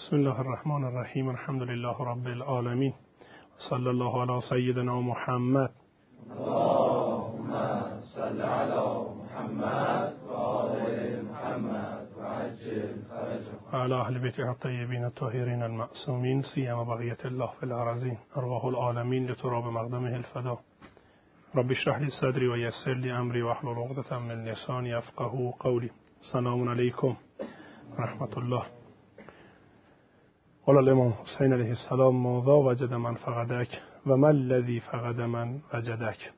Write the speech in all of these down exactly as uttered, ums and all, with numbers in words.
بسم الله الرحمن الرحیم. الحمد لله رب العالمین. صلی الله علی سیدنا محمد. اللهم صل علی محمد و آل محمد و عجل فرجهم. و علی اهل بیته الطیبین الطاهرین المعصومین سیما بقیة الله فی الارضین ارواح العالمین لتراب مقدمه الفدا. رب اشرح لی صدری و یسر لی امری واحلل عقدة من لسانی یفقهوا قولی. سلام علیکم رحمت الله. قال الامام حسین علیه السلام ماذا وجد من فقدک و ما الذی فقد من وجدک.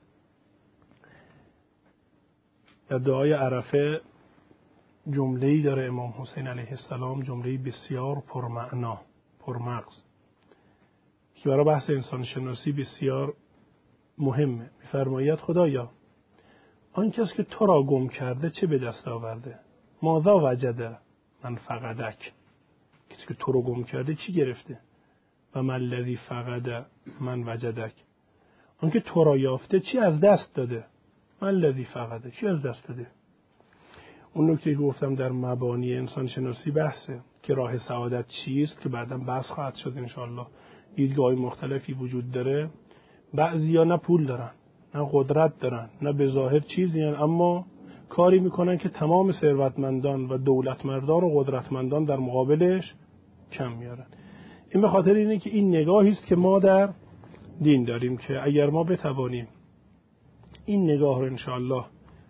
در دعای عرفه جمله‌ای داره امام حسین علیه السلام، جمله‌ای بسیار پرمعنا، پرمغز که برای بحث انسان شناسی بسیار مهمه. می‌فرماید خدایا آن کس که تو را گم کرده چه به دست آورده؟ ماذا وجد من فقدک، کسی که تو رو گم کرده چی گرفته؟ و من الذی فقد من وجدک، آن که تو را یافته چی از دست داده؟ من الذی فقد، چی از دست داده؟ اون نکته که گفتم در مبانی انسان شناسی بحثه که راه سعادت چیست، که بعداً بحث خواهد شد انشاءالله. دیدگاه مختلفی وجود داره. بعضیا نه پول دارن، نه قدرت دارن، نه به ظاهر چیزی هن، اما کاری میکنن که تمام ثروتمندان و دولتمردان و قدرتمندان در مقابلش کم میارن. این به خاطر اینه که این نگاهی است که ما در دین داریم که اگر ما بتوانیم این نگاه رو انشاءالله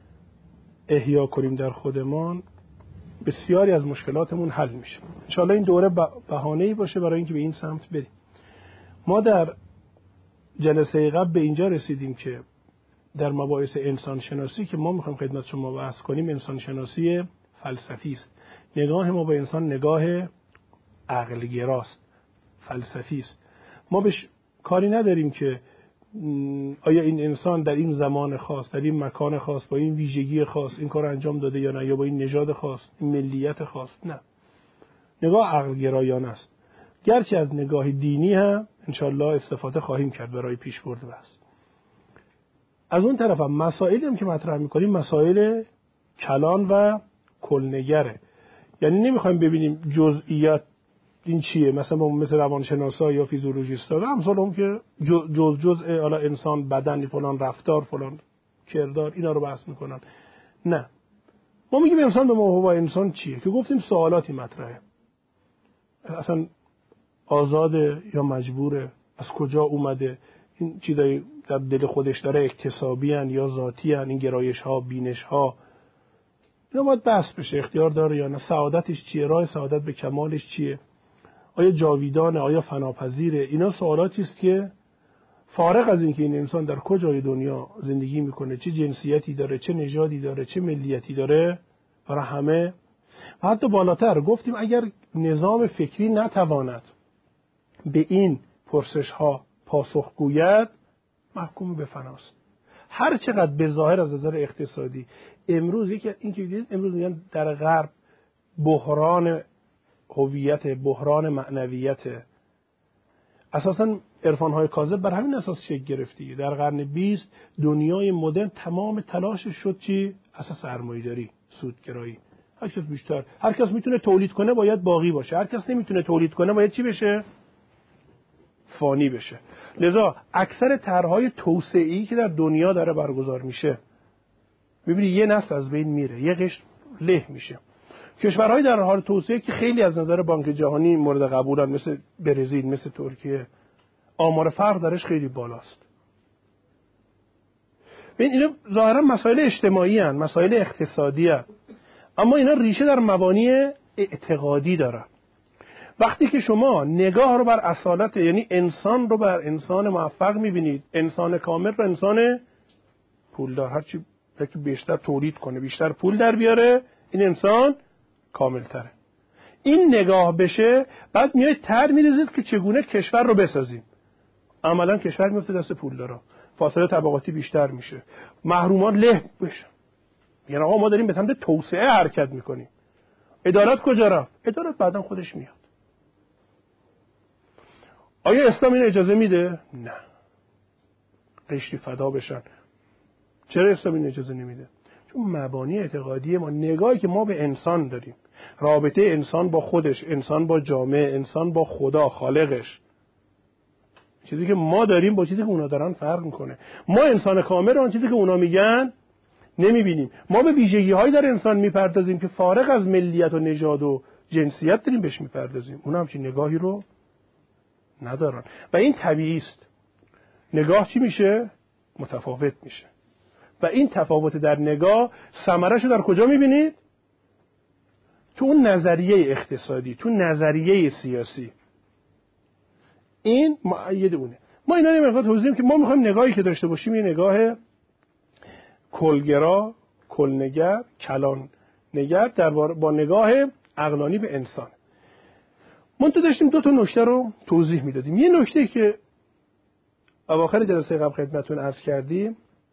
احیا کنیم در خودمان، بسیاری از مشکلاتمون حل میشه. انشاءالله این دوره بهانه‌ای باشه برای اینکه به این سمت بریم. ما در جلسه قبل به اینجا رسیدیم که در مباحث انسان شناسی که ما میخوایم خدمت شما بحث کنیم، انسان شناسی فلسفی است. نگاه ما به انسان نگاه عقلگراست، فلسفی است. ما بهش کاری نداریم که آیا این انسان در این زمان خاص، در این مکان خاص، با این ویژگی خاص این کار انجام داده یا نه، یا با این نژاد خاص، این ملیت خاص. نه، نگاه عقلگرایانه است. گرچه از نگاه دینی هم انشالله استفاده خواهیم کرد برای پیشبرد بحث. از اون طرف هم مسائلی هم که مطرح میکنیم مسائل کلان و کلنگره. یعنی نمیخوایم ببینیم جزئیات این چیه، مثلا مثل روانشناسا یا فیزیولوژیستا و امثال هم که جز جزء حالا انسان، بدن، فلان رفتار، فلان کردار، اینا رو بحث میکنن. نه، ما میگیم انسان به محتوا انسان چیه، که گفتیم سوالاتی مطرحه. اصلا آزاده یا مجبوره؟ از کجا اومده؟ این چیزایی در دل خودش داره اکتسابی هن یا ذاتی هن؟ این گرایش ها، بینش ها، اینا باید بحث بشه. اختیار داره یا نه؟ سعادتش چیه؟ راه سعادت به کمالش چیه؟ آیا جاویدانه؟ آیا فناپذیره؟ اینا سوالاتی است که فارغ از اینکه این انسان در کجای دنیا زندگی میکنه، چه جنسیتی داره، چه نژادی داره، چه ملیتی داره، برای همه و حتی بالاتر گفتیم اگر نظام فکری نتواند به این پرسش ها پاسخ گوید، محکوم به فناست. هر چقدر به ظاهر از نظر اقتصادی امروز یکی این که دیدید امروز میگن در غرب بحران هویت، بحران معنویت، اساساً عرفان‌های کاذب بر همین اساس شکل گرفتی. در قرن بیست دنیای مدرن تمام تلاشش شد چی؟ اساس سرمایه‌داری، سودگرایی. هر کس بیشتر، هر کس میتونه تولید کنه باید باقی باشه، هر کس نمیتونه تولید کنه باید چی بشه؟ فانی بشه. لذا اکثر طرح‌های توسعه‌ای که در دنیا داره برگزار میشه، ببینید یه نسل از بین میره، یه قشر له میشه. کشورهای در حال توسعه که خیلی از نظر بانک جهانی مورد قبولن، مثل برزیل، مثل ترکیه، آمار فقر درش خیلی بالاست. ببین اینا ظاهرا مسائل اجتماعی هستند، مسائل اقتصادی هستند، اما اینا ریشه در مبانی اعتقادی دارن. وقتی که شما نگاه رو بر اصالت، یعنی انسان رو بر انسان موفق میبینید، انسان کامل رو انسان پولدار، هرچی بیشتر تولید کنه، بیشتر پول در بیاره، این انسان کامل تره. این نگاه بشه، بعد میاید تر میریزید که چگونه کشور رو بسازیم. عملا کشور میفته دست پولدارا، فاصله طبقاتی بیشتر میشه، محرومان له بشه. یعنی آقا ما داریم به سمت توسعه حرکت میکنیم. عدالت کجا رفت؟ عدالت بعداً خودش میاد. آیا اسلام این اجازه میده؟ نه. قشری فدا بشن. چرا اسلام این اجازه نمیده؟ چون مبانی اعتقادی ما، نگاهی که ما به انسان داریم، رابطه انسان با خودش، انسان با جامعه، انسان با خدا خالقش، چیزی که ما داریم با چیزی که اونا دارن فرق میکنه. ما انسان کامل آن چیزی که اونا میگن نمیبینیم. ما به ویژگی‌هایی در انسان میپردازیم که فارغ از ملیت و نژاد و جنسیت داریم بهش میپردازیم. اونا همچین نگاهی رو ندارن و این طبیعی است. نگاه چی میشه؟ متفاوت میشه. و این تفاوت در نگاه ثمره‌شو در کجا میبینید؟ تو اون نظریه اقتصادی، تو نظریه سیاسی. این مؤید اونه. ما اینا رو میخوام توضیح بدیم که ما میخوایم نگاهی که داشته باشیم یه نگاه کلگرا، کلنگر، کلان نگر در با نگاه عقلانی به انسان. ما تو داشتیم دو تا نکته رو توضیح میدادیم. یه نکته که اواخر جلسه قبل خدمتتون عرض کردیم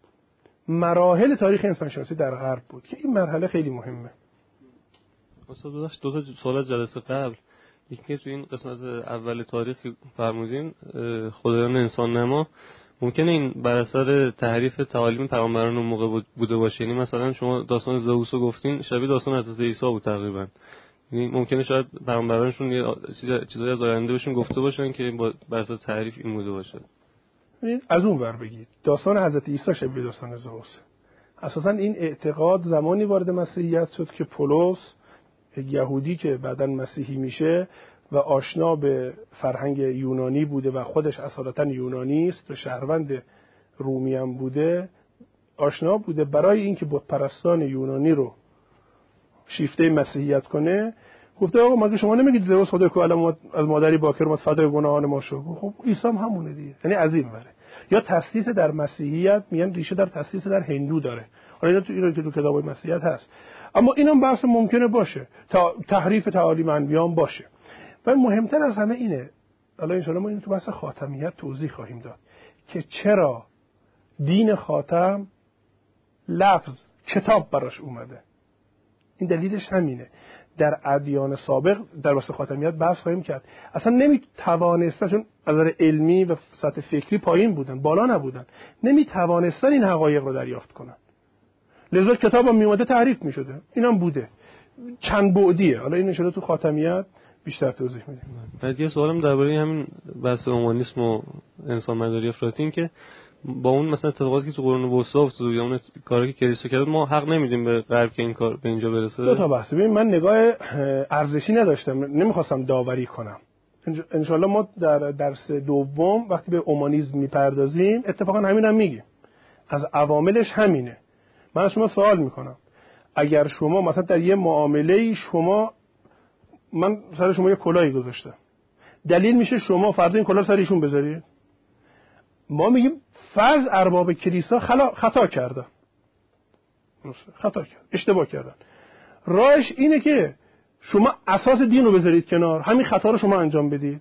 مراحل تاریخ انسانشناسی در غرب بود که این مرحله خیلی مهمه. استاد داشت دو تا سوال جلسه قبل، یکی تو این قسمت اول تاریخ فرمودین خدایان انسان نما ممکنه این بر اثر تحریف تعالیم پیامبران اون موقع بوده باشه. یعنی مثلا شما داستان زئوس رو گفتین شبیه داستان حضرت عیسی بود تقریبا. یعنی ممکنه شاید پیامبرانشون یه چیزایی از آینده بهشون گفته باشن که بر اثر تحریف این بوده باشه. از اون ور بگید داستان حضرت عیسی شبیه داستان زئوس. اساسا این اعتقاد زمانی وارد مسیحیت شد که پولس یهودی که بعداً مسیحی میشه و آشنا به فرهنگ یونانی بوده و خودش اصالتاً یونانی است و شهروند رومی هم بوده، آشنا بوده برای اینکه بت پرستان یونانی رو شیفته مسیحیت کنه گفته آقا مگه شما نمیگید زئوس خدای که از مادری باکر اومد فدای گناهان ما شد؟ خب عیسی هم همونه دیگه. یعنی از این وره. یا تسلیث در مسیحیت میگن ریشه در تسلیث در هندو داره. حالا اینا تو ایران که تو کتابای مسیحیت هست. اما اینم بحث ممکنه باشه. تا تحریف تعالیم انبیان باشه. و مهمتر از همه اینه. حالا ان شاءالله ما اینو تو بحث خاتمیت توضیح خواهیم داد که چرا دین خاتم لفظ کتاب براش اومده. این دلیلش همینه. در ادیان سابق در واسه خاتمیت بحث خواهیم کرد. اصلا نمیتوانستن، چون از نظر علمی و سطح فکری پایین بودن، بالا نبودن، نمیتوانستن این حقایق رو دریافت کنن. لذا کتاب هم میومده تحریف میشده. اینم بوده. چند بعدیه. حالا این ان شاءالله تو خاتمیت بیشتر توضیح میدیم. بعد یه سوالم درباره همین بحث اومانیسم و انسان مداری افراطی که با اون مثلا اتفاقاتی که تو قرون وسطا افتاد یا اون کاری که کلیسا کرد ما حق نمیدیم به غرب که این کار به اینجا برسه. دو تا بحث. ببین من نگاه ارزشی نداشتم، نمیخواستم داوری کنم. ان شاءالله ما در درس دوم وقتی به اومانیسم میپردازیم اتفاقا همین هم میگیم. از عواملش همینه. من از شما سوال میکنم اگر شما مثلا در یه معامله شما من سر شما یه کلاهی گذاشتم، دلیل میشه شما فردا این کلاه سر ایشون بذارید؟ ما میگیم فرض ارباب کلیسا خطا کردن، خطا کردن، اشتباه کردن. راهش اینه که شما اساس دین رو بذارید کنار، همین خطا رو شما انجام بدید.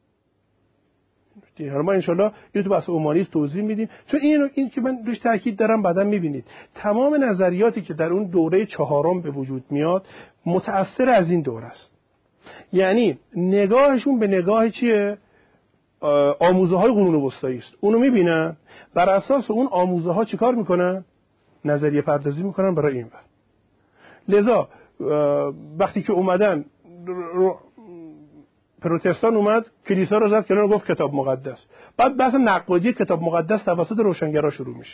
حالا ما انشالله یه تو بحث اومانیسم توضیح میدیم، چون این این که من روش تاکید دارم بعداً میبینید تمام نظریاتی که در اون دوره چهارم به وجود میاد متأثر از این دوره است. یعنی نگاهشون به نگاه چیه؟ آموزه های قرون وسطایی است. اونو میبینن، بر اساس اون آموزه ها چیکار میکنن؟ نظریه پردازی میکنن برای این ور. لذا وقتی که اومدن پروتستان اومد کلیسا رو زد کنار گفت کتاب مقدس، بعد بحث نقادی کتاب مقدس توسط روشنگرا شروع میشه.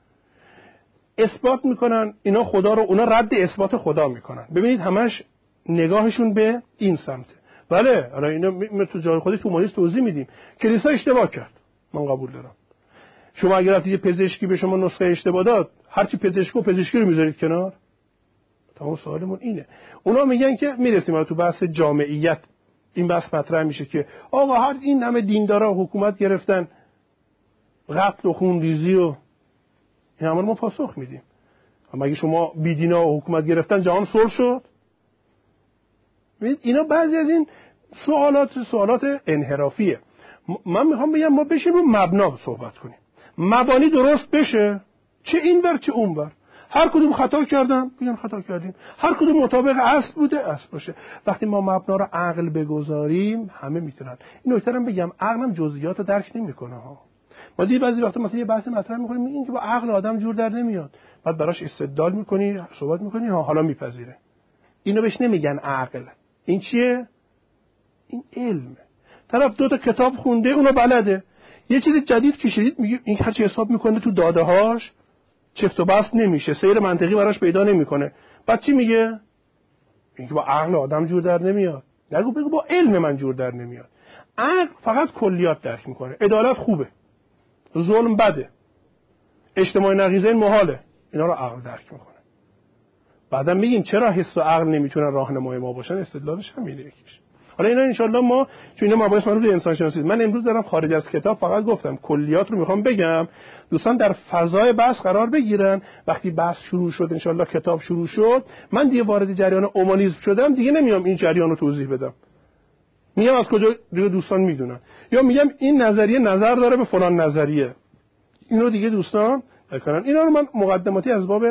اثبات میکنن اینا خدا رو، اونا رد اثبات خدا میکنن. ببینید همش نگاهشون به این سمته. بله حالا اینا ما تو جای خودش تو اومانیسم توضیح میدیم کلیسا اشتباه کرد، من قبول دارم. شما اگر رفتید یه پزشکی به شما نسخه اشتباه داد، هر چی پزشکو پزشکی رو میذارید کنار؟ تمام سوالمون اینه. اونا میگن که میرسیم تو بحث جامعیت این بحث مطرح میشه که آقا هر این همه دیندارا حکومت گرفتن، قتل و خون ریزی و این همه رو ما پاسخ میدیم. اما اگه شما بیدینا و حکومت گرفتن جهان صلح شد؟ ببینید اینا بعضی از این سوالات سوالات انحرافیه. من میخوام بگم ما بشیم رو مبنا صحبت کنیم، مبانی درست بشه، چه این ور چه اون ور. هر کدوم خطا کردن میگن خطا کردیم، هر کدوم مطابق اصل بوده اصل باشه. وقتی ما مبنا رو عقل بگذاریم همه میتونن. این نکته رو بگم، عقلم جزئیات رو درک نمیکنه ها. ما دیگه بعضی وقتا مثلا یه بحث مطرح می‌کنیم میگیم که با عقل آدم جور در نمیاد، بعد براش استدلال می‌کنی، صحبت می‌کنی، ها حالا میپذیره. اینو بهش نمیگن عقل. این چیه؟ این علمه. طرف دو تا کتاب خونده، اونو بلده. یه چیز جدید کشید میگه این هر چی حساب میکنه تو داده‌هاش چفت و بست نمیشه، سیر منطقی براش پیدا نمیکنه. بعد چی میگه؟ میگه با عقل آدم جور در نمیاد. نگو بگو با علم من جور در نمیاد. عقل فقط کلیات درک میکنه. عدالت خوبه، ظلم بده، اجتماع نقیضین محاله، اینا رو عقل درک میکنه. بعدم میگیم چرا حس و عقل نمیتونن راهنمای ما باشن؟ استدلالش همینه یکیش. حالا اینا ان شاءالله ما چون اینا مباحث مربوط به انسان شناسی، من امروز دارم خارج از کتاب فقط گفتم کلیات رو میخوام بگم، دوستان در فضای بحث قرار بگیرن. وقتی بحث شروع شد ان شاءالله کتاب شروع شد، من دیگه وارد جریان اومانیسم شدم، دیگه نمیام این جریان رو توضیح بدم، میگم از کجا دیگه دوستان میدونن، یا میگم این نظریه نظر داره به فلان نظریه، اینو دیگه دوستان بکنن. اینا رو من مقدماتی از باب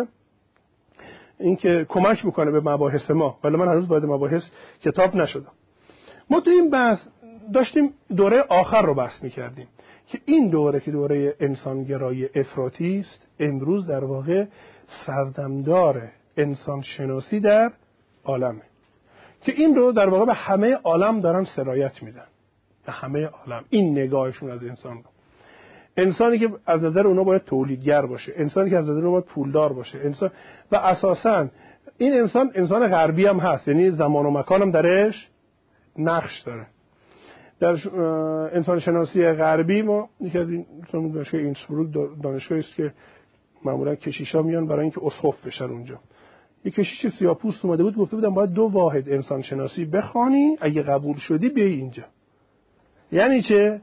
این که کمک میکنه به مباحث ما، ولی من هنوز وارد مباحث کتاب نشدم. ما تو این بحث داشتیم دوره آخر رو بحث میکردیم که این دوره که دوره انسانگرایی افراطی است، امروز در واقع سردمدار انسان شناسی در عالمه، که این رو در واقع به همه عالم دارن سرایت میدن، به همه عالم این نگاهشون از انسان رو. انسانی که از نظر اونا باید تولیدگر باشه، انسانی که از نظر اونا باید پولدار باشه، انسان و اساساً این انسان انسان غربی هم هست، یعنی زمان و مکان هم درش نقش داره. در انسان شناسی غربی ما یکی از این دانشگاه اینسبروک دانشگاهی است که معمولا کشیشا میان برای اینکه اسقف بشن اونجا. یک کشیش سیاه‌پوست اومده بود گفته بودن باید دو واحد انسان شناسی بخوانی، اگه قبول شدی بیای اینجا. یعنی چه؟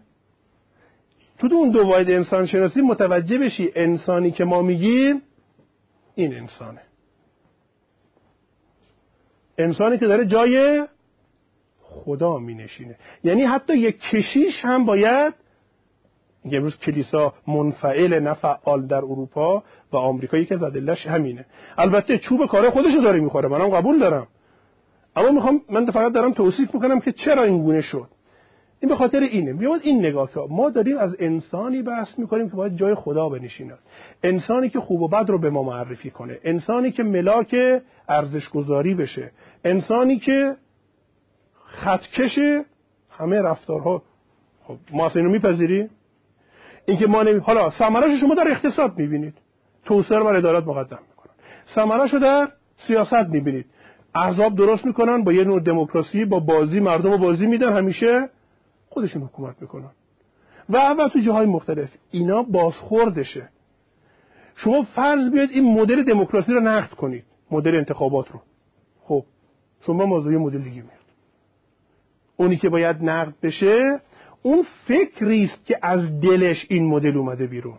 تو اون دو واحد انسان شناسی متوجه بشی انسانی که ما میگیم این انسانه، انسانی که داره جای خدا می نشینه. یعنی حتی یک کشیش هم باید، امروز کلیسا منفعل نه فعال در اروپا و آمریکا، یکی از ادله‌اش همینه. البته چوب کار خودش رو داره میخوره، منم قبول دارم، اما میخوام من فقط دارم توصیف میکنم که چرا این گونه شد. این به خاطر اینه. بیاید این نگاه که ما داریم از انسانی بحث میکنیم که باید جای خدا بنشینه، انسانی که خوب و بد رو به ما معرفی کنه، انسانی که ملاک ارزش گذاری بشه، انسانی که خطکش همه رفتارها. خب ما اصلا اینو میپذیریم؟ اینکه ما نمی... حالا ثمره‌اش شما در اقتصاد میبینید، توسعه رو بر عدالت مقدم میکنن، ثمره‌اشو در سیاست میبینید، احزاب درست میکنن با یه نوع دموکراسی، با بازی مردم رو بازی میدن، همیشه خودشون حکومت میکنن و اول تو جاهای مختلف. اینا بازخوردشه. شما فرض بیاد این مدل دموکراسی رو نقد کنید، مدل انتخابات رو، خب شما موضوعی مدل دیگه میاد. اونی که باید نقد بشه اون فکری است که از دلش این مدل اومده بیرون.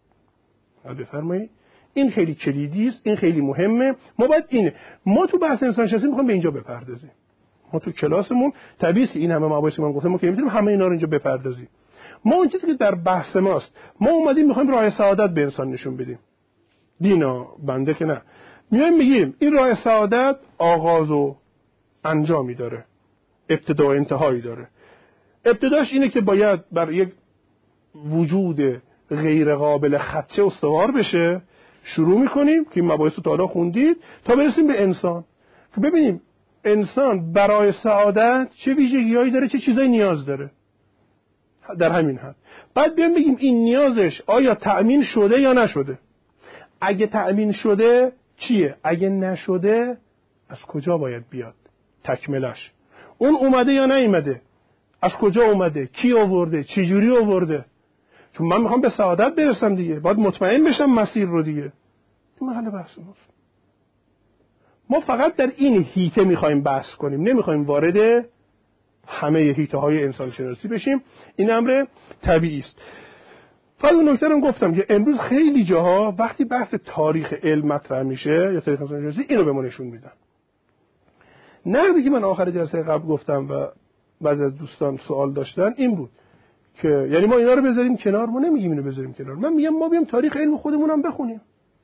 بفرمایید این خیلی کلیدی است، این خیلی مهمه. ما باید این ما تو بحث انسان شناسی میخوام به اینجا بپردازیم. ما تو کلاسمون طبیعیه این همه مباحثی من گفتم، ما که نمیتونیم همه اینا رو اینجا بپردازیم. ما اون چیزی که در بحث ماست، ما اومدیم میخوایم راه سعادت به انسان نشون بدیم. دینا بنده که نه، میایم میگیم این راه سعادت آغاز و انجامی داره، ابتدا و انتهایی داره. ابتداش اینه که باید بر یک وجود غیر قابل خدشه استوار بشه. شروع میکنیم که این مباحث رو تا حالا خوندید تا برسیم به انسان، که ببینیم انسان برای سعادت چه ویژگی‌هایی داره، چه چیزایی نیاز داره در همین حد. بعد بیایم بگیم این نیازش آیا تأمین شده یا نشده. اگه تأمین شده چیه؟ اگه نشده از کجا باید بیاد تکملش؟ اون اومده یا نیومده؟ از کجا اومده؟ کی آورده؟ چه جوری آورده؟ چون من میخوام به سعادت برسم دیگه، باید مطمئن بشم مسیر رو دیگه. این محل بحث ماست. ما فقط در این هیته میخوایم بحث کنیم، نمیخوایم وارد همه هیته های انسان شناسی بشیم. این امر طبیعی است. فقط اون نکته رو گفتم که امروز خیلی جاها وقتی بحث تاریخ علم مطرح میشه یا تاریخ انسان شناسی، اینو به ما نشون میدن. نقدی که من آخر جلسه قبل گفتم و بعضی از دوستان سوال داشتن این بود که یعنی ما اینا رو بذاریم کنار. ما نمیگیم اینو بذاریم کنار، من میگم ما بیام تاریخ علم خودمون هم بخونیم.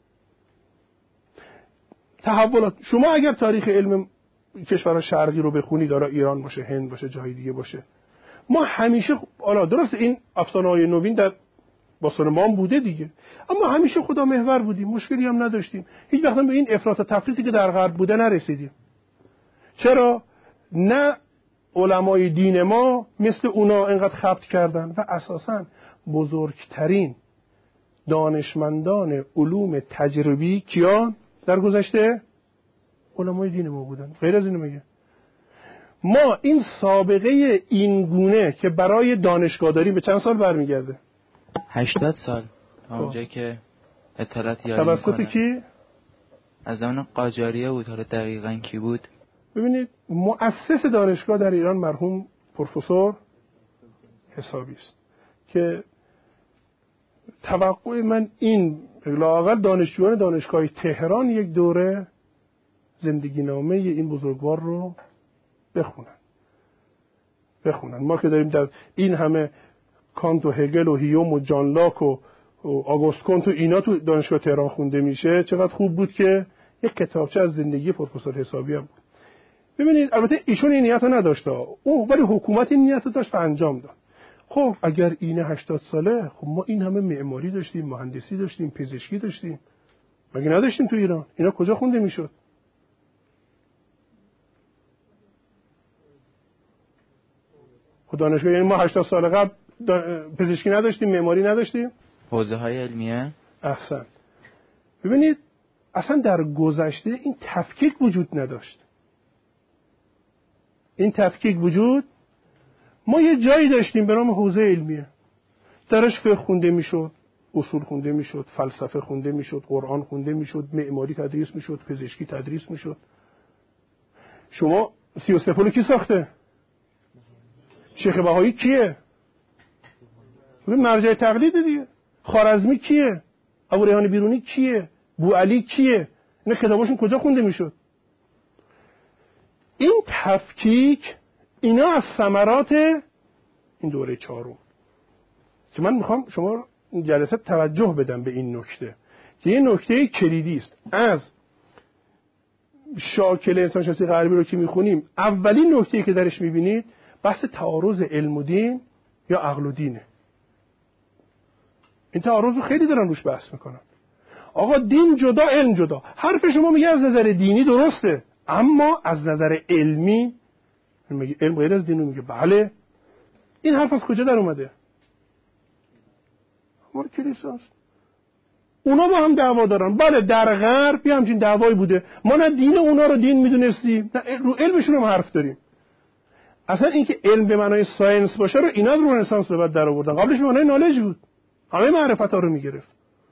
تحولات، شما اگر تاریخ علم کشورهای شرقی رو بخونید، داره ایران باشه، هند باشه، جای دیگه باشه، ما همیشه حالا درست این افسانه‌های نوین در با ما هم بوده دیگه، اما همیشه خدا محور بودیم، مشکلی هم نداشتیم، هیچ وقت به این افراط و تفریطی که در غرب بوده نرسیدیم. چرا؟ نه علمای دین ما مثل اونا اینقدر خبط کردن و اساساً بزرگترین دانشمندان علوم تجربی کیان در گذشته؟ علمای دین ما بودن. غیر از اینو میگه ما این سابقه این گونه که برای دانشگاه داریم به چند سال برمیگرده؟ هشتاد سال. اونجا که اطلاعات یاری میکنه. توسط کی؟ از زمان قاجاریه بود. حالا دقیقاً کی بود؟ ببینید مؤسس دانشگاه در ایران مرحوم پروفسور حسابی است که توقع من این لااقل دانشجویان دانشگاه تهران یک دوره زندگی نامه این بزرگوار رو بخونن بخونن ما که داریم در این همه کانت و هگل و هیوم و جان لاک و آگوست کنت و اینا تو دانشگاه تهران خونده میشه، چقدر خوب بود که یک کتابچه از زندگی پروفسور حسابی هم بود. ببینید البته ایشون این نیت رو نداشت، او ولی حکومت این نیت رو داشت و انجام داد. خب اگر اینه هشتاد ساله، خب ما این همه معماری داشتیم، مهندسی داشتیم، پزشکی داشتیم، مگه نداشتیم تو ایران؟ اینا کجا خونده میشد؟ خب دانشگاه یعنی ما هشتاد سال قبل پزشکی نداشتیم، معماری نداشتیم، حوزه های علمیه. احسن. ببینید اصلا در گذشته این تفکیک وجود نداشت. این تفکیک وجود ما یه جایی داشتیم به نام حوزه علمیه، درش فقه خونده میشد، اصول خونده میشد، فلسفه خونده میشد، قرآن خونده میشد، معماری تدریس میشد، پزشکی تدریس میشد. شما سی و سه پل کی ساخته؟ شیخ بهایی کیه؟ مرجع تقلید دیگه. خوارزمی کیه؟ ابو ریحان بیرونی کیه؟ بوعلی کیه؟ اینا کتاباشون کجا خونده میشد؟ این تفکیک اینا از ثمرات این دوره چهارم که من میخوام شما جلسه توجه بدم به این نکته که این نکته کلیدی است. از شاکل انسانشناسی غربی رو که میخونیم، اولین نکته‌ای که درش میبینید بحث تعارض علم و دین یا عقل و دینه. این تعارض رو خیلی دارن روش بحث میکنن. آقا دین جدا، علم جدا. حرف شما میگه از نظر دینی درسته، اما از نظر علمی میگه علم غیر از دین. میگه بله. این حرف از کجا در اومده؟ مال کلیساست. اونا با هم دعوا دارن. بله در غرب یه همچین دعوایی بوده، ما نه دین اونا رو دین میدونستیم نه رو علمشون هم حرف داریم. اصلا اینکه علم به معنای ساینس باشه رو اینا رو رنسانس به بعد در آوردن، قبلش به معنای نالج بود، همه معرفت ها رو میگرفت.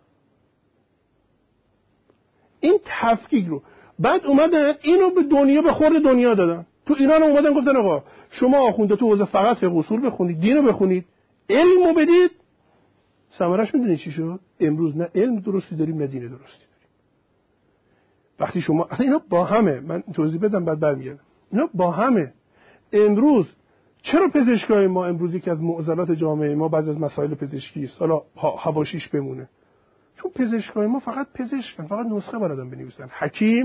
این تفکیک رو بعد اومدن اینو به دنیا به خورد دنیا دادن. تو ایران اومدن گفتن آقا شما آخونده تو حوزه فقط فقه اصول بخونید، دینو بخونید، علمو بدید. ثمرش میدونید چی شد؟ امروز نه علم درستی داریم نه دین درستی داریم. وقتی شما اصلا اینا با همه، من توضیح بدم بعد برمیگردم، اینا با همه. امروز چرا پزشکای ما امروز یکی از معضلات جامعه ما بعضی از مسائل پزشکی است، حالا حواشیش بمونه، چون پزشکای ما فقط پزشکن، فقط نسخه بلدن بنویسن. حکیم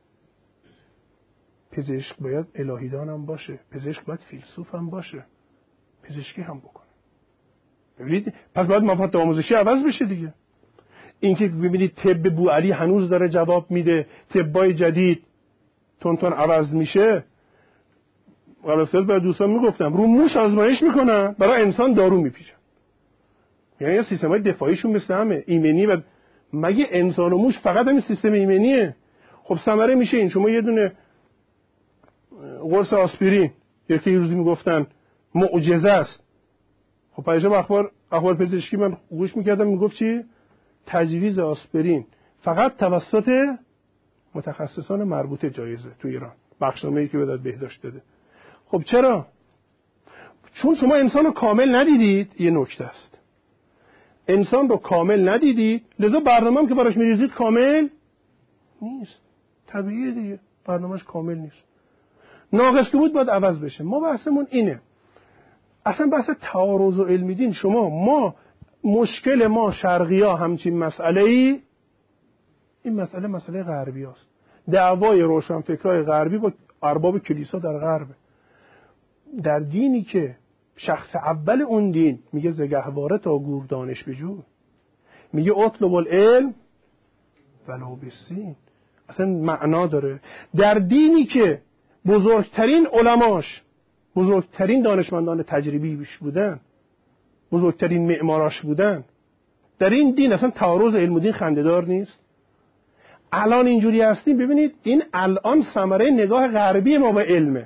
پزشک باید الهیدان هم باشه، پزشک باید فیلسوف هم باشه، پزشکی هم بکنه. ببینید پس باید مفاهیم آموزشی عوض بشه دیگه. اینکه ببینید طب بوعلی هنوز داره جواب میده، طبای جدید تون تون عوض میشه. قبل از برای دوستان میگفتم رو موش آزمایش میکنن، برای انسان دارو میپیچن. یعنی سیستمای دفاعیشون مثل همه ایمنی و مگه انسان و موش فقط همین سیستم ایمنیه؟ خب ثمره میشه این، شما یه دونه قرص آسپرین یکی روزی میگفتن معجزه است. خب پایجا اخبار اخبار پزشکی من گوش میکردم میگفت چی؟ تجویز آسپرین فقط توسط متخصصان مربوطه جایزه تو ایران، بخشنامه‌ای که وزارت بهداشت داده. خب چرا؟ چون شما انسان رو کامل ندیدید. یه نکته است، انسان رو کامل ندیدید، لذا برنامه‌ام که براش میریزید کامل نیست. طبیعیه دیگه، برنامه‌اش کامل نیست. ناقص که بود باید عوض بشه. ما بحثمون اینه. اصلا بحث تعارض و علم دین، شما ما مشکل ما شرقی‌ها همچین مسئله‌ای، این مسئله مسئله غربی است. دعوای روشنفکرای غربی با ارباب کلیسا در غرب. در دینی که شخص اول اون دین میگه زگهواره تا گور دانش بجو، میگه اطلب العلم ولو بالسین. اصلا معنا داره. در دینی که بزرگترین علماش، بزرگترین دانشمندان تجربی بیش بودن، بزرگترین معماراش بودن، در این دین اصلا تعارض علم و دین خنده‌دار نیست. الان اینجوری هستیم. ببینید این الان ثمره نگاه غربی ما به علمه.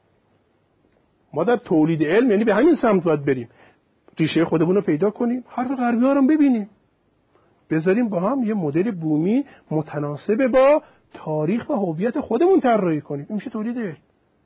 ما در تولید علم یعنی به همین سمت باید بریم، ریشه خودمون رو پیدا کنیم، حرف غربی ها رو ببینیم، بذاریم با هم یه مدل بومی متناسب با تاریخ و هویت خودمون طراحی کنیم. این میشه تولید علم.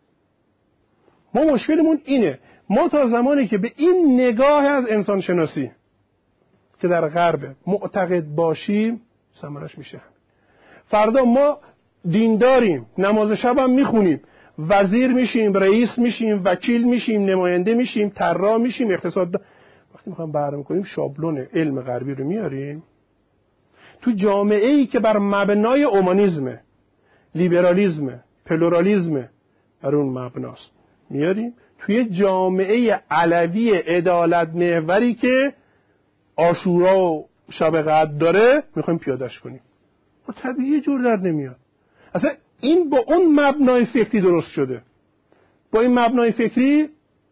ما مشکلمون اینه، ما تا زمانی که به این نگاه از انسان شناسی که در غرب معتقد باشیم ثمرش میشه. فردا ما دینداریم، نماز شب هم میخونیم، وزیر میشیم، رئیس میشیم، وکیل میشیم، نماینده میشیم، طراح میشیم، اقتصاد. وقتی میخوایم برنامه کنیم شابلون علم غربی رو میاریم تو جامعه ای که بر مبنای اومانیسم، لیبرالیسم، پلورالیسم بر اون مبناست، میاریم توی جامعه علوی عدالت محوری که عاشورا و شب قدر داره، میخوایم پیادهش کنیم. و طبیعی جور در نمیاد. اصلا این با اون مبنای فکری درست شده، با این مبنای فکری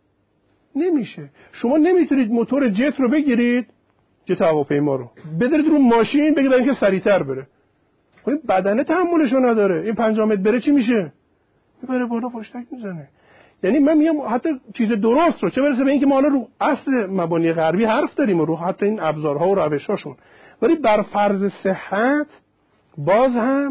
نمیشه. شما نمیتونید موتور جت رو بگیرید، جت هواپیما رو بذارید رو ماشین بگید اینکه سریعتر بره. خب این بدنه تحملش رو نداره. این پنجاه متر بره چی میشه؟ میبره بالا پشتک میزنه. یعنی من میگم حتی چیز درست رو، چه برسه به اینکه ما الان رو اصل مبانی غربی حرف داریم و رو حتی این ابزارها و روش‌هاشون، ولی بر فرض صحت باز هم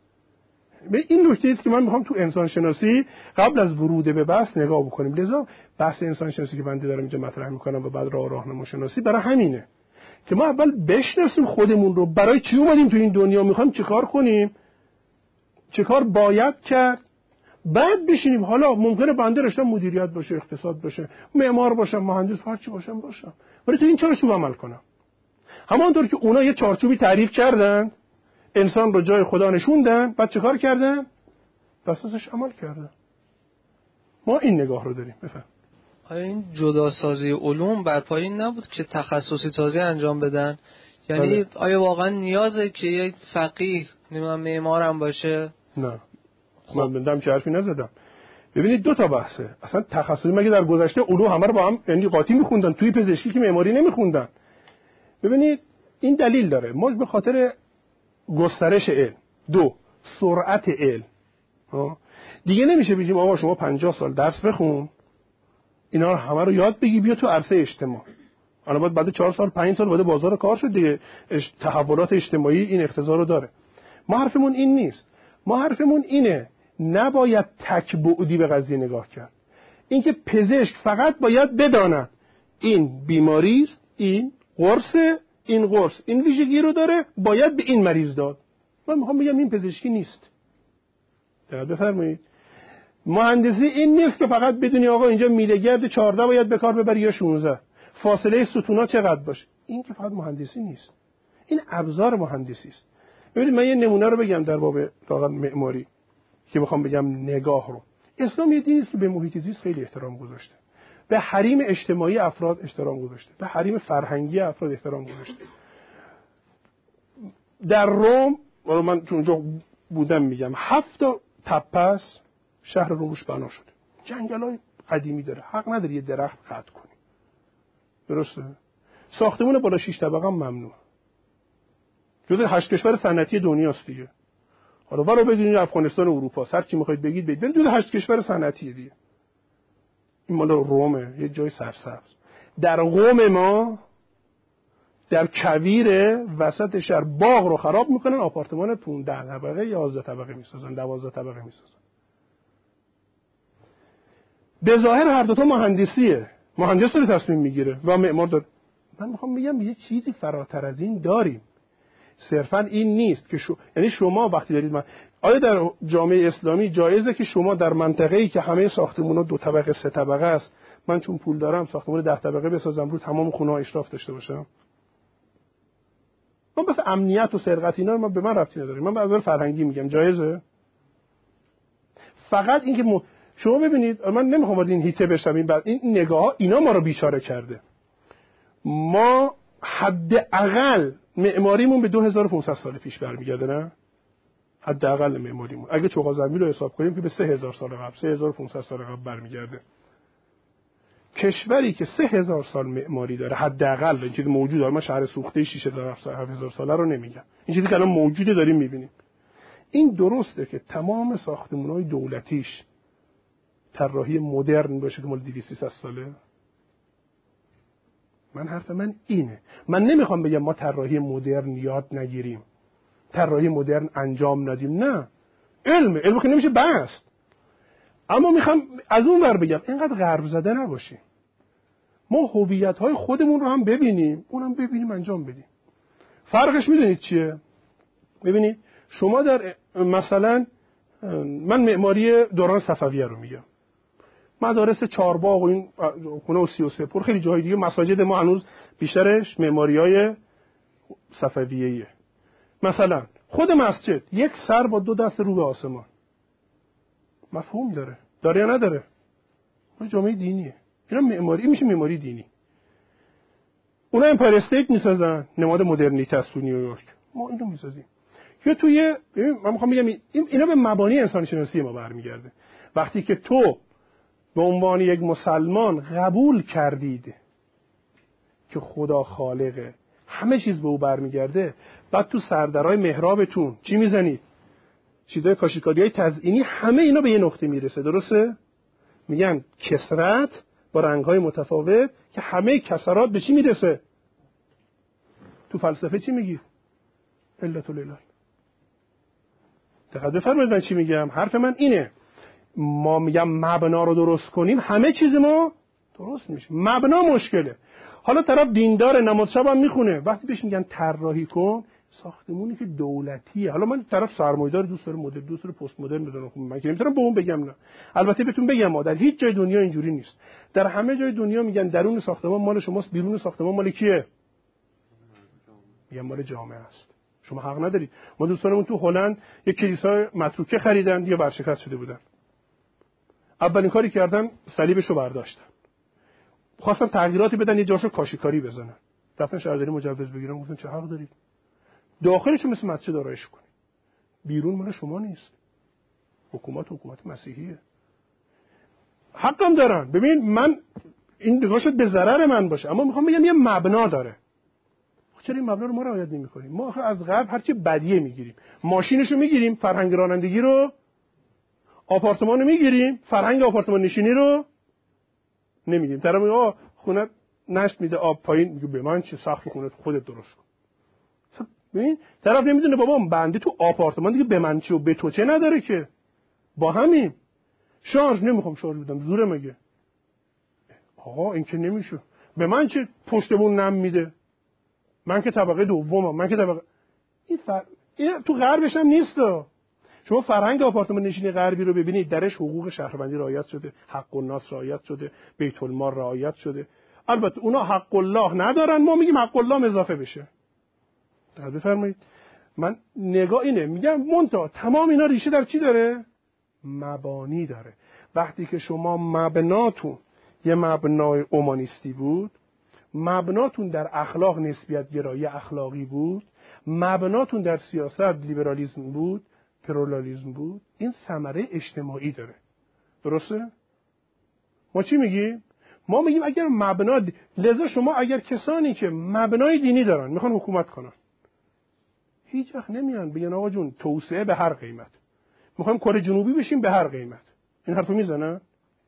به این نکته است که من میخوام تو انسان شناسی قبل از ورود به بحث نگاه بکنیم. لذا بحث انسان شناسی که بنده دارم اینجا مطرح میکنم و بعد راه راهنما شناسی برای همینه که ما اول بشناسیم خودمون رو، برای چی اومدیم تو این دنیا، میخوایم چیکار کنیم، چیکار باید کرد، بعد بشینیم. حالا ممکنه بنده رشته مدیریت باشه، اقتصاد باشه، معمار باشم، مهندس، هر چی باشم باشم، ولی تو این چارچوب عمل کنم. همانطور که اونا یه چارچوبی تعریف کردن، انسان رو جای خدا نشوندن، بعد چه کار کردن؟ بسازش عمل کردن. ما این نگاه رو داریم. بفهم. آیا این جداسازی علوم بر پای این نبود که تخصصی سازی انجام بدن؟ یعنی بله. آیا واقعا نیازه که یک فقیه نمیدونم معمارم باشه؟ نه. خب. من بندم که حرفی نزدم. ببینید دو تا بحثه. اصلا تخصصی مگه در گذشته علوم همه رو با هم یعنی قاطی می‌خوندن، توی پزشکی که معماری نمی‌خوندن. ببینید این دلیل داره. ما به خاطر گسترش علم، دو سرعت علم، دیگه نمیشه بگیم آقا شما پنجاه سال درس بخون اینا همه رو یاد بگی بیا تو عرصه اجتماع. الان بعد بعد چهار سال پنج سال بعد بازار کار شد دیگه، تحولات اجتماعی این اقتضا رو داره. ما حرفمون این نیست. ما حرفمون اینه نباید تک بعدی به قضیه نگاه کرد. اینکه پزشک فقط باید بداند این بیماری است، این قرص، این قرص این ویژگی رو داره، باید به این مریض داد. من میخوام بگم این پزشکی نیست. دقت بفرمایید. مهندسی این نیست که فقط بدونی آقا اینجا میله‌گرد چهارده باید به کار ببری یا شانزده، فاصله ستونا چقدر باشه. این که فقط مهندسی نیست، این ابزار مهندسی است. ببینید من یه نمونه رو بگم در باب واقعا معماری که میخوام بگم نگاه رو. اسلام یه دینی است که به محیط زیست خیلی احترام گذاشته، به حریم اجتماعی افراد احترام گذاشته، به حریم فرهنگی افراد احترام گذاشته. در روم، ولی من چون اونجا بودم میگم، هفت تا تپه شهر رومش بنا شده. جنگلای قدیمی داره، حق نداری یه درخت قطع کنی. درسته؟ ساختمون بالا شش طبقه هم ممنوع. جزو هشت کشور صنعتی دنیاست دیگه. حالا برو بگید افغانستان و اروپا، هر چی میخواید بگید بگید. ببین جزو هشت کشور صنعتی دیگه. این مال رومه، یه جای سرسبز. در قم ما در کویر وسط شهر باغ رو خراب میکنن، آپارتمان پانزده طبقه یازده طبقه میسازن، دوازده طبقه میسازن. به ظاهر هر دو تا مهندسیه، مهندس رو تصمیم میگیره و معمار داره. من میخوام بگم یه چیزی فراتر از این داریم. صرفا این نیست که شو... یعنی شما وقتی دارید من... آیا در جامعه اسلامی جایزه که شما در منطقه‌ای که همه ساختمان‌ها دو طبقه سه طبقه است، من چون پول دارم ساختمان ده طبقه بسازم رو تمام خونه‌ها اشراف داشته باشم؟ من بس امنیت و سرقت اینا رو من به من ربطی نداره. من به نظر فرهنگی میگم جایزه. فقط اینکه م... شما ببینید، من نمیخوام وارد این هیته بشم، این بعد این نگاه اینا ما رو بیچاره کرده. ما حداقل معماریمون به دو هزار و پانصد سال پیش برمیگرده، نه؟ حداقل معماریمون اگه چوغازمی رو حساب کنیم که به سه هزار سال قبل، سه هزار و پانصد سال قبل برمیگرده. کشوری که سه هزار سال معماری داره حداقل، این چیزی موجوده، ما شهر سوخته شش هزار هفت هزار ساله رو نمیگم، این چیزی که الان موجوده داریم میبینیم. این درسته که تمام ساختمان‌های دولتیش طراحی مدرن باشه که مال دویست سیصد ساله؟ من حرف من اینه. من نمیخوام بگم ما طراحی مدرن یاد نگیریم، طراحی مدرن انجام ندیم، نه، علم علم که نمیشه بست. اما میخوام از اون ور بگم اینقدر غرب زده نباشیم، ما هویت‌های خودمون رو هم ببینیم، اونم ببینیم انجام بدیم. فرقش میدونید چیه؟ ببینید شما در مثلا من معماری دوران صفویه رو میگم، مدارس چارباغ و این خونه و سی و سه پر خیلی جای دیگه، مساجد ما هنوز بیشترش معماریای صفویه‌ایه. مثلا خود مسجد یک سر با دو دست رو به آسمان، مفهوم داره داره یا نداره؟ ما جامعه دینیه، اینا معماری میشه، معماری دینی. اونا امپایر استیت میسازن، نماد مدرنیته است تو نیویورک، ما اینو میسازیم. یا توی من میخوام بگم اینا به مبانی انسان شناسی ما برمیگرده. وقتی که تو به عنوان یک مسلمان قبول کردید که خدا خالقه، همه چیز به او برمیگرده، بعد تو سردرهای محرابتون چی میزنید؟ چیزای کاشیکاریای تزئینی، همه اینا به یه نقطه میرسه، درسته؟ میگن کسرت با رنگ‌های متفاوت که همه کسرات به چی میرسه؟ تو فلسفه چی میگی؟ علت العلل. دقت بفرمایید من چی میگم؟ حرف من اینه، ما میگم مبنا رو درست کنیم، همه چیز ما درست میشه. مبنا مشکله. حالا طرف دیندار نماز شب هم میخونه، وقتی بهش میگن طراحی کن ساختمونی که دولتیه، حالا من طرف سرمایه‌دار دوست داره، مدل دوست داره، پست مدرن بدونه، من که نمیتونم به اون بگم نه. البته بهتون بگم در هیچ جای دنیا اینجوری نیست. در همه جای دنیا میگن درون ساختمان مال شماست، بیرون ساختمان مال کیه؟ میگن مال جامعه است. شما حق ندارید. ما دوستانمون تو هلند یک کلیسای متروکه خریدن یا ورشکست شده بودن. اولین کاری کردن صلیبشو برداشتن. خواستن تغییراتی بدن، یه جاشو کاشیکاری بزنن. رفتن شهرداری مجوز بگیرن، گفتن چه حق دارید؟ داخلش مثل مسجد آرایش کنید. بیرون مال شما نیست. حکومت حکومت مسیحیه. حقم دارن. ببین من این نگاه شد به ضرر من باشه، اما میخوام بگم یه مبنا داره. چرا این مبنا رو ما رعایت نمی‌کنیم؟ ما آخه از غرب هر چی بدیه میگیریم. ماشینشو میگیریم، فرهنگ رانندگی رو، آپارتمانو میگیریم، فرهنگ آپارتمان نشینی رو نمیگیم. طرف میگه آ خونه نشت میده آب پایین، میگه به من چه سقف خونه خودت درست کن. ببین طرف نمیدونه بابا بنده تو آپارتمان دیگه به من چه و به تو چه نداره که، با همین شارژ نمیخوام شارژ بدم، زوره مگه؟ آقا این که نمیشه. به من چه پشتمون نم میده؟ من که طبقه دومم، من که طبقه این فر... این تو غربش هم نیست. شما فرهنگ آپارتمان نشینی غربی رو ببینید، درش حقوق شهروندی رعایت شده، حق الناس رعایت شده، بیت المال رعایت شده. البته اونا حق الله ندارن، ما میگیم حق الله اضافه بشه. دقت بفرمایید. من نگاه اینه، میگم مونتا تمام اینا ریشه در چی داره؟ مبانی داره. وقتی که شما مبناتون یه مبنای اومانیستی بود، مبناتون در اخلاق نسبیت گرایی اخلاقی بود، مبناتون در سیاست لیبرالیسم بود، پلورالیسم بود، این ثمره اجتماعی داره. درسته؟ ما چی میگیم؟ ما میگیم اگر مبنا دی... لذا شما اگر کسانی که مبنای دینی دارن میخوان حکومت کنن، هیچ وقت نمیان بگن آقا جون توسعه به هر قیمت، میخوایم کره جنوبی بشیم به هر قیمت. این حرفو میزنن؟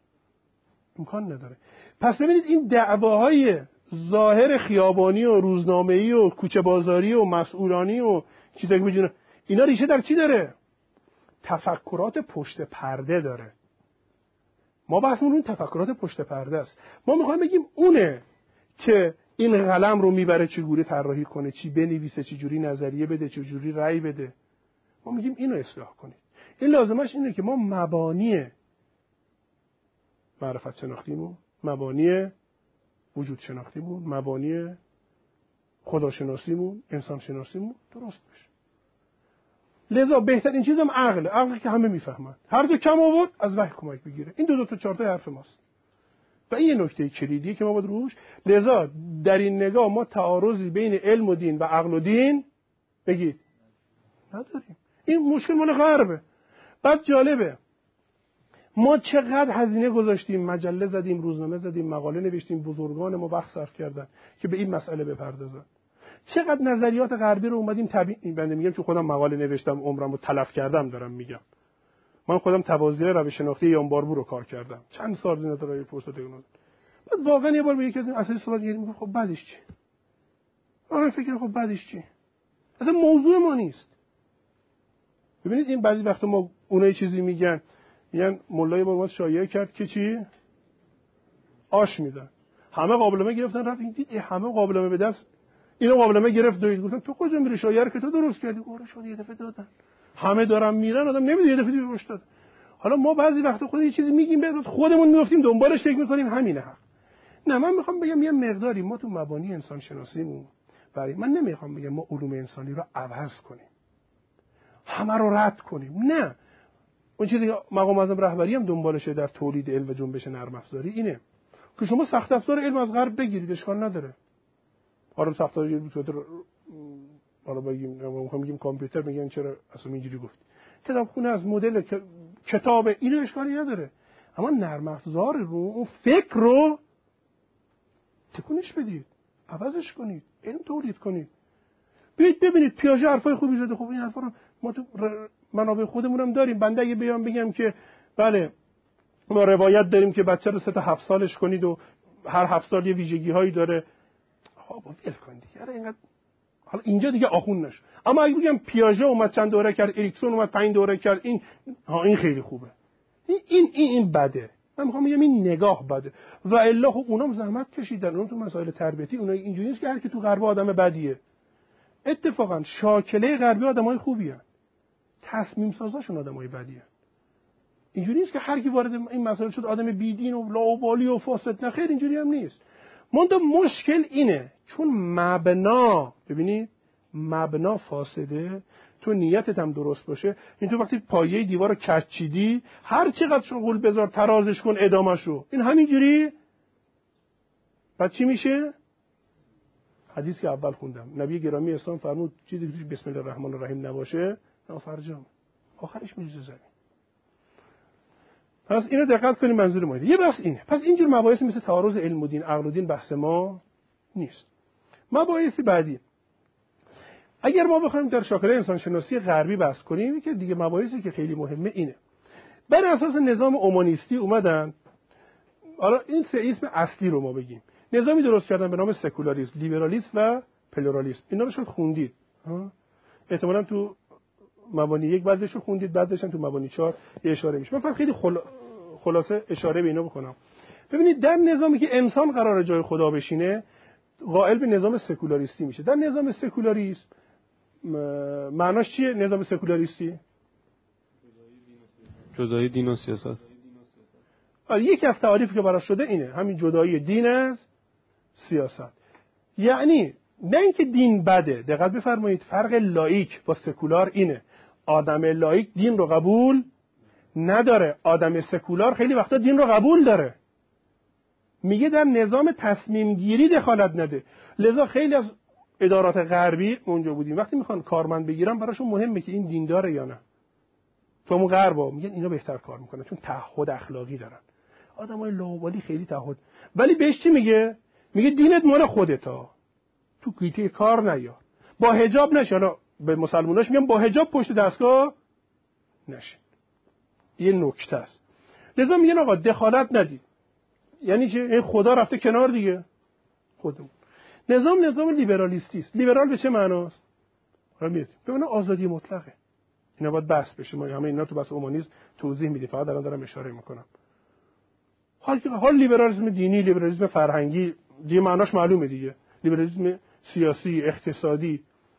امکان نداره. پس ببینید این دعواهای ظاهر خیابانی و روزنامه‌ای و کوچه بازاری و مسئولانی و چیزایی که بجونه، اینا ریشه در چی داره؟ تفکرات پشت پرده داره. ما بحثمون این تفکرات پشت پرده است. ما میخوایم بگیم اونه که این قلم رو میبره چجوری طراحی کنه، چی بنویسه، چه جوری نظریه بده، چه جوری رأی بده. ما میگیم اینو اصلاح کنید. این لازمش اینه که ما مبانی معرفت شناختیمون، مبانی وجود شناختیمون، مبانی خداشناسیمون، انسان شناسیمون درست بشه. لذا بهترین چیزم عقله، عقلی که همه میفهمن. هر جا کم آورد از وحی کمک بگیره. این دو دو تا چهار تا حرف ماست. و این یه نکته کلیدی که ما باید روش، لذا در این نگاه ما تعارضی بین علم و دین و عقل و دین بگید نداریم. این مشکل مال غربه. بعد جالبه ما چقدر هزینه گذاشتیم، مجله زدیم، روزنامه زدیم، مقاله نوشتیم، بزرگان ما وقت صرف کردن که به این مسئله بپردازن. چقدر نظریات غربی رو اومدیم تبیین، بنده میگم که خودم مقاله نوشتم، عمرمو تلف کردم دارم میگم. من خودم توازی روش شناختی یانباربو رو کار کردم. چند سال زندگی دارم فرصت اون. بعد واقعا یه بار به یکی از این اساتید صحبت کردیم، میگه خب بعدش چی؟ آره فکر خب بعدش چی؟ اصلا موضوع ما نیست. ببینید این بعضی وقتا ما اونای چیزی میگن، میگن مولای با ما شایعه کرد که چی؟ آش میدن. همه قابلمه گرفتن رفت، این دید همه قابلمه به دست، اینو قابلمه گرفت دوید. گفتن تو کجا میری؟ شایعه که تو درست کردی. آره شد یه دفعه دادن. همه دارن میرن، آدم نمیدونه یه دفعه دیگه داد. حالا ما بعضی وقتا خود یه چیزی میگیم بعد خودمون میافتیم دنبالش فکر میکنیم همینه حق. نه من میخوام بگم یه مقداری ما تو مبانی انسان شناسیمون، برای من نمیخوام بگم ما علوم انسانی رو عوض کنیم، همه رو رد کنیم، نه. اون چیزی که مقام اعظم رهبری هم دنبالشه در تولید علم و جنبش نرم افزاری اینه که شما سخت افزار علم از غرب بگیرید، اشکال نداره. حالا سخت افزار علم حالا بگیم میخوام بگیم کامپیوتر، میگن چرا اصلا اینجوری گفت. کتابخونه از مدل کتاب اینو اشکالی نداره، اما نرم افزار رو اون فکر رو تکونش بدید، عوضش کنید، علم تولید کنید. بیاید ببینید پیاژه حرفای خوبی زده. خب این حرفا رو ما تو منابع خودمونم داریم. بنده اگه بیام بگم که بله ما روایت داریم که بچه رو سه تا هفت سالش کنید و هر هفت سال یه ویژگی هایی داره، خب ول کنید دیگه. اینقدر حالا اینجا دیگه آخون نش. اما اگه بگم پیاژه اومد چند دوره کرد، اریکسون اومد پنج دوره کرد، این ها این خیلی خوبه، این این این, این بده. من میخوام بگم این نگاه بده. و الا خب اونام زحمت کشیدن، اون تو مسائل تربیتی اونها اینجوری نیست که هر کی تو غرب آدم بدیه. اتفاقا شاکله غربی آدمای خوبیه، تصمیم سازاشون آدمای بدیه. اینجوری نیست که هر کی وارد این مسائل شد آدم بیدین و لاابالی و فاسد، نه خیر اینجوری هم نیست. منتها مشکل اینه چون مبنا، ببینید مبنا فاسده، تو نیتت هم درست باشه، این تو وقتی پایه دیوار رو کچیدی هر چقدر شغل بذار ترازش کن ادامه‌شو، این همینجوری بعد چی میشه؟ حدیث که اول خوندم نبی گرامی اسلام فرمود چیزی که توش بسم الله الرحمن الرحیم نباشه نافرجام، آخرش میریزه زمین. پس اینو دقت کنیم منظور ما یه بحث اینه. پس اینجور مباحث مثل تعارض علم و دین عقل و دین بحث ما نیست. مباحث بعدی اگر ما بخوایم در شاکله انسان شناسی غربی بحث کنیم که دیگه مباحثی که خیلی مهمه اینه، بر اساس نظام اومانیستی اومدن، حالا این سه اسم اصلی رو ما بگیم، نظامی درست کردن به نام سکولاریسم، لیبرالیسم و پلورالیسم. اینا رو شاید خوندید ها، احتمالاً تو مبانی یک بعضیش رو خوندید، بعدش تو مبانی چهار یه اشاره میشه. من فقط خیلی خل... خلاصه اشاره به اینا بکنم. ببینید در نظامی که انسان قراره جای خدا بشینه قائل به نظام سکولاریستی میشه. در نظام سکولاریسم معناش چیه؟ نظام سکولاریستی جدایی دین و سیاست. یکی از تعاریفی که براش شده اینه، همین جدایی دین از سیاست. یعنی نه اینکه دین بده، دقت بفرمایید فرق لایک با سکولار اینه، آدم لایک دین رو قبول نداره، آدم سکولار خیلی وقتا دین رو قبول داره. میگه در نظام تصمیم گیری دخالت نده. لذا خیلی از ادارات غربی اونجا بودیم وقتی میخوان کارمند بگیرن براشون مهمه که این دین داره یا نه. تو همون غربا میگن اینا بهتر کار میکنن چون تعهد اخلاقی دارن. آدمای لاابالی خیلی تعهد، ولی بهش چی میگه؟ میگه دینت مال خودتا، تو گیته کار نیار، با حجاب نشه. حالا به مسلماناش میگن با حجاب پشت دستگاه نشه. یه نکته است. لذا میگن آقا دخالت ندید. یعنی چه؟ خدا رفته کنار دیگه. خودمون نظام نظام لیبرالیستی است. لیبرال به چه معناست؟ حالا میاد به معنی آزادی مطلقه. اینا باید بحث بشه، ما همه اینا تو بحث اومانیسم توضیح میدیم، فقط الان دارم اشاره میکنم. حال که حال لیبرالیسم دینی، لیبرالیسم فرهنگی دیگه معناش معلومه دیگه. لیبرالیسم سیاسی، اقتصادی،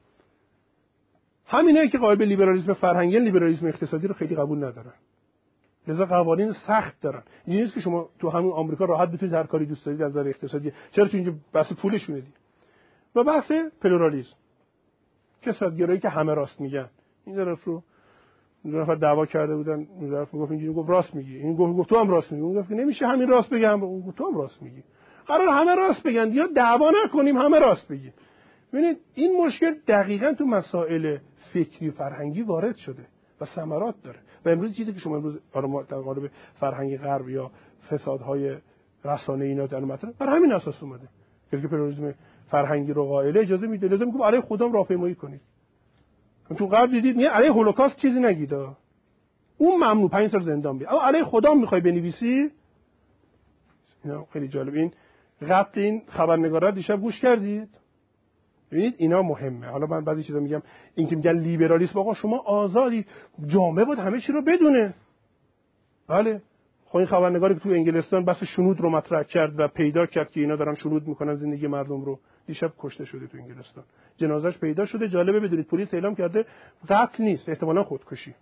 همینه که قائل به لیبرالیسم فرهنگی، لیبرالیسم اقتصادی رو خیلی قبول ندارن. لذا قوانین سخت دارن. این نیست که شما تو همون آمریکا راحت بتونید هر کاری دوست دارید از نظر اقتصادی، چرا؟ چون اینجا بحث پولش میدی. و بحث پلورالیسم، کسادگرایی که همه راست میگن، این طرف رو دو نفر دعوا کرده بودن، اون طرف میگفت اینجوری، گفت راست میگی، این گفت گفت تو هم راست میگی، اون گفت نمیشه همین راست بگم، اون گفت تو هم راست میگی. قرار همه راست بگن یا دعوا نکنیم همه راست بگیم. ببینید این مشکل دقیقاً تو مسائل فکری و فرهنگی وارد شده و ثمرات داره. و امروز چیزی که شما امروز ما در قالب فرهنگ غرب یا فسادهای رسانه اینا در مطرح بر همین اساس اومده. که پلورالیسم فرهنگی رو قائله اجازه میده، لازم میگه علیه خودم راهپیمایی کنید. تو غرب دیدید میگه علیه هولوکاست چیزی نگید، اون ممنوع پنج سال زندان بید. اما علیه خودم میخوای بنویسی، اینا خیلی جالب. این قبط این خبرنگارا دیشب گوش کردید؟ ببینید اینا مهمه. حالا من بعضی چیزا میگم، این که میگن لیبرالیسم، آقا شما آزادی، جامعه بود همه چی رو بدونه. بله خب این خبرنگاری که تو انگلستان بحث شنود رو مطرح کرد و پیدا کرد که اینا دارن شنود میکنن زندگی مردم رو، دیشب کشته شده تو انگلستان، جنازهش پیدا شده. جالبه بدونید پلیس اعلام کرده قتل نیست، احتمالاً خودکشی.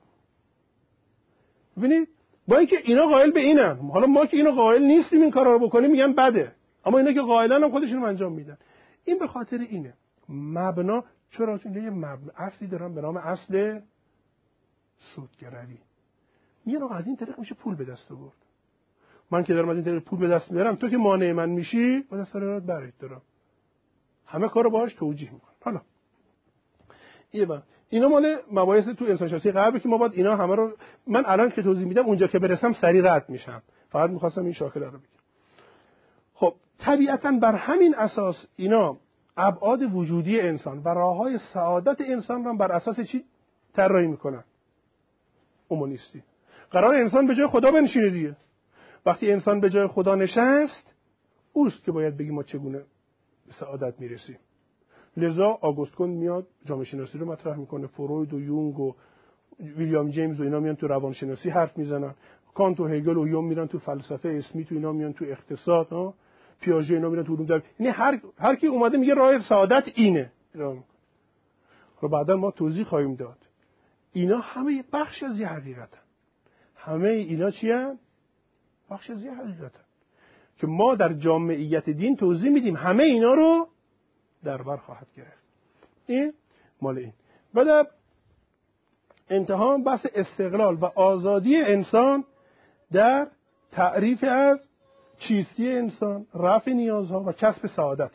ببینید با اینکه اینا قائل به اینن، حالا ما که اینا قائل نیستیم این کارا رو بکنیم میگن بده، اما اینا که قائلن هم خودشون انجام میدن. این به خاطر اینه مبنا، چرا؟ چون یه مبنا اصلی دارن به نام اصل سودگروی. میگن آقا از این طریق میشه پول به دست آورد. من که دارم از این طریق پول به دست میارم، تو که مانع من میشی با دست رات برات دارم. همه کارو باهاش توجیه میکنن. حالا ایه با اینا مال مباحث تو انسانشناسی غربه که ما باید اینا همه رو، من الان که توضیح میدم اونجا که برسم سریع رد میشم، فقط میخواستم این شاخه رو بگم. خب طبیعتاً بر همین اساس اینا ابعاد وجودی انسان و راههای سعادت انسان را بر اساس چی طراحی میکنن؟ اومانیستی. قرار انسان به جای خدا بنشینه دیگه. وقتی انسان به جای خدا نشست، اوست که باید بگیم ما چگونه به سعادت میرسیم. لذا آگوست کونت میاد جامعه شناسی رو مطرح میکنه، فروید و یونگ و ویلیام جیمز و اینا میان تو روانشناسی حرف میزنن، کانت و هگل و یوم میرن تو فلسفه، اسمیت و اینا میان تو اقتصاد، ها پیاژه اینا میرن تو علوم در، یعنی هر هر کی اومده میگه راه سعادت اینه. رو بعدا ما توضیح خواهیم داد. اینا همه بخش از یه حقیقتن. همه اینا چیه؟ بخش از یه حقیقتن که ما در جامعیت دین توضیح میدیم همه اینا رو در بر خواهد گرفت. این مال این. بعد انتها بحث استقلال و آزادی انسان در تعریف از چیستی انسان، رفع نیازها و کسب سعادت.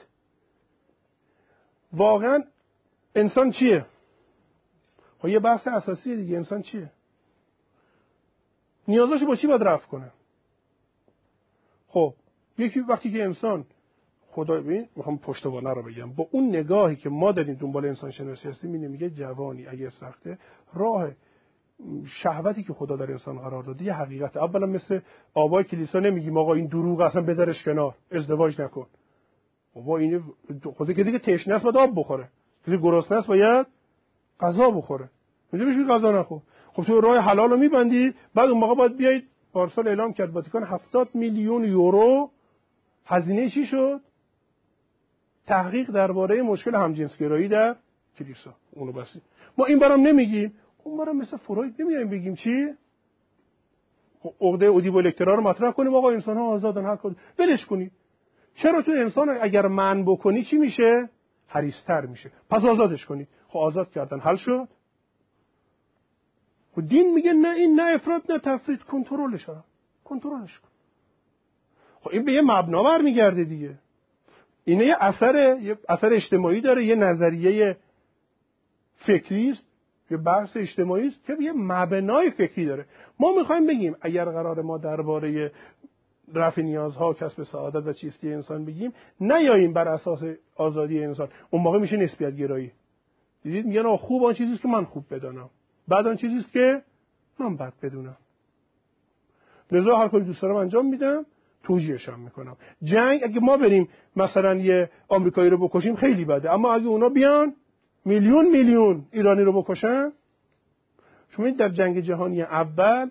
واقعا انسان چیه؟ خب یه بحث اساسیه دیگه، انسان چیه؟ نیازاشو با چی باید رفع کنه؟ خب یکی وقتی که انسان خدا ببین، میخوام پشتوانه رو بگم، با اون نگاهی که ما داریم دنبال انسان شناسی هستیم، اینه میگه جوانی اگه سخته، راه شهوتی که خدا در انسان قرار داده یه حقیقته. اولا مثل آبای کلیسا نمیگیم آقا این دروغ اصلا بذارش کنار، ازدواج نکن. بابا این خدا که دیگه تشنه است باید آب بخوره، کسی گرسنه است باید غذا بخوره، میگه بهش غذا نخور. خب تو راه حلال رو میبندی، بعد اون موقع باید بیاید. پارسال اعلام کرد واتیکان هفتاد میلیون یورو هزینه چی شد؟ تحقیق درباره مشکل همجنسگرایی در کلیسا. اونو بسی ما این بارم نمیگیم، اون بارم مثل فروید نمیایم بگیم چی؟ عقده اودیپ الکترا رو مطرح کنیم آقا انسان ها آزادن، هر کاری ولش کنید. چرا؟ چون انسان اگر منع بکنی چی میشه؟ حریص‌تر میشه. پس آزادش کنید. خب آزاد کردن حل شد. و دین میگه نه این نه افراط نه تفرید، کنترلش کن. کنترلش کن. خب این به یه مبنا برمیگرده دیگه. این یه اثر یه اثر اجتماعی داره، یه نظریه فکری است، یه بحث اجتماعی است که یه مبنای فکری داره. ما میخوایم بگیم اگر قرار ما درباره رفع نیازها، کسب سعادت و چیستی انسان بگیم، نیاییم بر اساس آزادی انسان، اون موقع میشه نسبیت گرایی. دیدید میگن آ خوب آن چیزی است که من خوب بدانم، بد آن چیزی است که من بد بدونم. لذا هر کاری دوست دارم انجام میدم، توجیهش هم میکنم. جنگ اگه ما بریم مثلا یه آمریکایی رو بکشیم خیلی بده، اما اگه اونا بیان میلیون میلیون ایرانی رو بکشن، شما در جنگ جهانی اول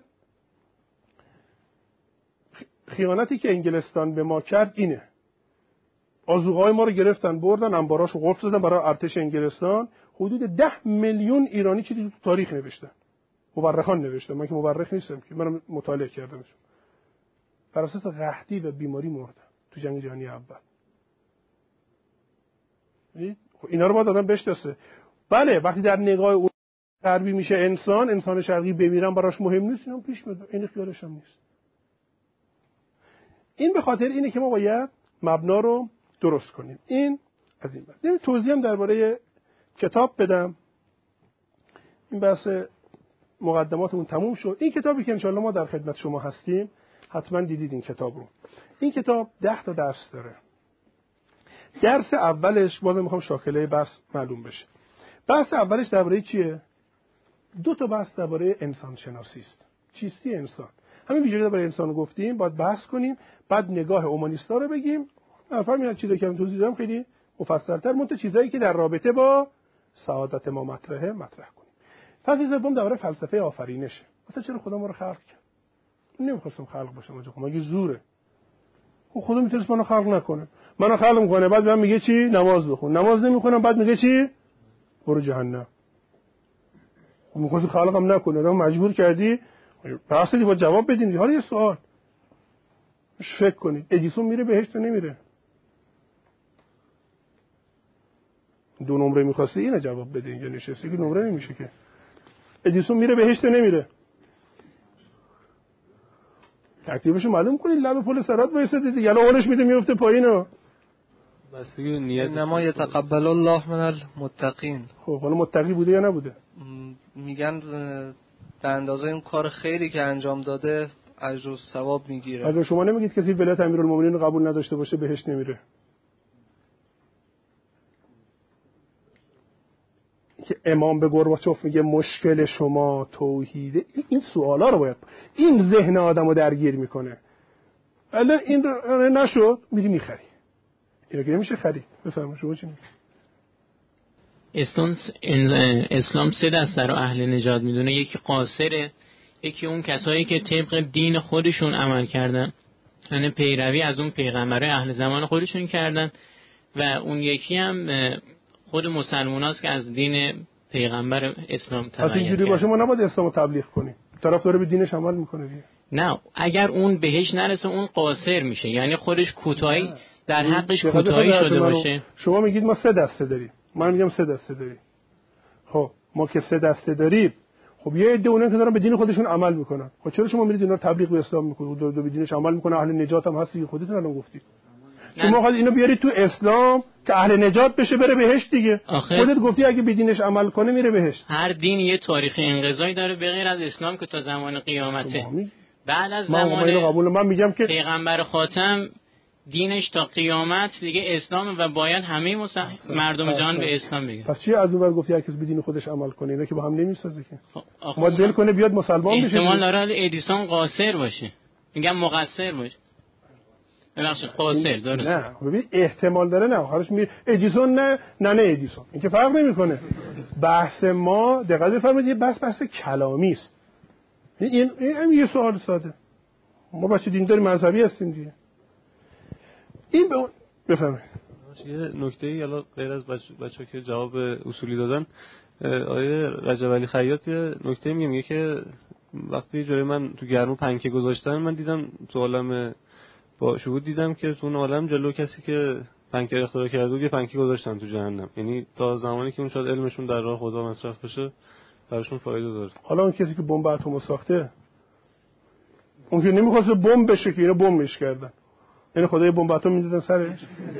خیانتی که انگلستان به ما کرد اینه، آذوقه‌های ما رو گرفتن بردن، انباراشو قفل زدن برای ارتش انگلستان. حدود ده میلیون ایرانی چیزی تو تاریخ نوشتن، مورخان نوشتن، من که مورخ نیستم که، منم مطالعه کردم، بر اساس قحطی و بیماری مردن تو جنگ جهانی اول. اینا رو باید آدم بشناسه. بله وقتی در نگاه اون غربی میشه انسان، انسان شرقی بمیرن براش مهم نیست، اینا پیش میاد، این خیالش هم نیست. این به خاطر اینه که ما باید مبنا رو درست کنیم. این از این بحث. یه توضیح هم درباره کتاب بدم. این بحث مقدماتمون تموم شد. این کتابی که انشالله ما در خدمت شما هستیم حتما دیدید این کتاب رو. این کتاب ده تا درس داره. درس اولش بازم میخوام شاکله بحث معلوم بشه. بحث اولش درباره چیه؟ دو تا بحث درباره انسان شناسی است. چیستی انسان. همین ویژگی درباره انسان رو گفتیم، باید بحث کنیم، بعد نگاه اومانیستا رو بگیم. حرفم اینا چیزایی که من توضیح دادم خیلی مفصل‌تر، منتها چیزایی که در رابطه با سعادت ما مطرحه مطرح کنیم. فصل سوم درباره فلسفه آفرینشه. مثلا چرا خدا ما رو خلق کرد؟ نمی‌خواستم خلق باشم، مگه زوره؟ خدا میتونست منو خلق نکنه. منو خلق میکنه، بعد بهم میگه چی؟ نماز بخون. نماز نمیخونم، بعد میگه چی؟ برو جهنم. میخواست خلقم نکنه، آدم مجبور کردی. راستش با جواب بدین. حالا یه سوال فکر کنید، ادیسون میره بهشت نمیره؟ دو نمره میخواستی اینو جواب بده، اینجا نشستی که نمره نمیشه که. ادیسون میره بهشت نمیره؟ تکلیفشو معلوم کنید. لب پل صراط وایساده دیگه، الان اونش میده میفته پایینا. بس دیگه نیت انما یتقبل الله من المتقین. خب حالا متقی بوده یا نبوده؟ میگن به اندازه اون کار خیری که انجام داده اجر و ثواب میگیره. اگر شما نمیگید کسی ولایت امیرالمومنین رو قبول نداشته باشه بهش نمیره، که امام به گورباچوف میگه مشکل شما توحیده، این سوالا رو باید، این ذهن آدمو درگیر میکنه. الان این رو نشد میری میخری، اینو که نمیشه خرید. بفرمایید شما چی میگید؟ اسلام سه دسته رو اهل نجات میدونه. یکی قاصره، یکی اون کسایی که طبق دین خودشون عمل کردن، یعنی پیروی از اون پیغمبرای اهل زمان خودشون کردن، و اون یکی هم خود مسلماناست که از دین پیغمبر اسلام تبعیت کردن. اینجوری باشه ما نباید اسلامو تبلیغ کنیم، طرف داره به دینش عمل میکنه دیگه. نه، اگر اون بهش نرسه اون قاصر میشه، یعنی خودش کوتاهی در حقش کوتاهی شده باشه. شما میگید ما سه دسته داریم، من میگم سه دسته داریم. خب ما که سه دسته داریم، خب یه عده اونن که دارن به دین خودشون عمل میکنن، خب چرا شما میرید اینا رو تبلیغ به اسلام میکنید؟ دو به دینش عمل میکنه، اهل نجات هم هستی، خودتون الان گفتید. شما خواهد اینو بیارید تو اسلام که اهل نجات بشه بره بهشت دیگه. خودت گفتی اگه به دینش عمل کنه میره بهشت. هر دین یه تاریخ انقضایی داره به غیر از اسلام که تا زمان قیامته. بعد از زمان قبول من میگم که پیغمبر خاتم دینش تا قیامت دیگه اسلام و باید همه مسلم... مردم جهان به اسلام بگن. پس چی از اون ور گفتی هر کس به دین خودش عمل کنه؟ اینا که با هم نمیسازه که. ما دل کنه بیاد مسلمان بشه. احتمال داره ادیسون قاصر باشه. میگم مقصر باشه. ببخشید قاصر درست. نه ببین احتمال داره، نه خلاص می ادیسون نه نه نه ادیسون، این که فرق نمیکنه. بحث ما دقت بفرمایید، یه بحث بحث کلامی است. این این یه سوال ساده. ما بچه دیندار مذهبی هستیم دیگه. این به بفهمه یه نکته‌ای حالا غیر از بچه‌ها که جواب اصولی دادن، آیه رجب علی خیاط یه نکته میگه که وقتی جلوی من تو گرمو پنکه گذاشتن، من دیدم تو عالم با شهود دیدم که تو اون عالم جلو کسی که پنکه اختراع کرده بود یه پنکه گذاشتن تو جهنم. یعنی تا زمانی که اون شاید علمشون در راه خدا مصرف بشه براشون فایده داره. حالا اون کسی که بمب اتم ساخته، اون که نمی‌خواد بمب بشه که اینا بمبش کردن، یعنی خدای بمب اتم می‌زدن سرش.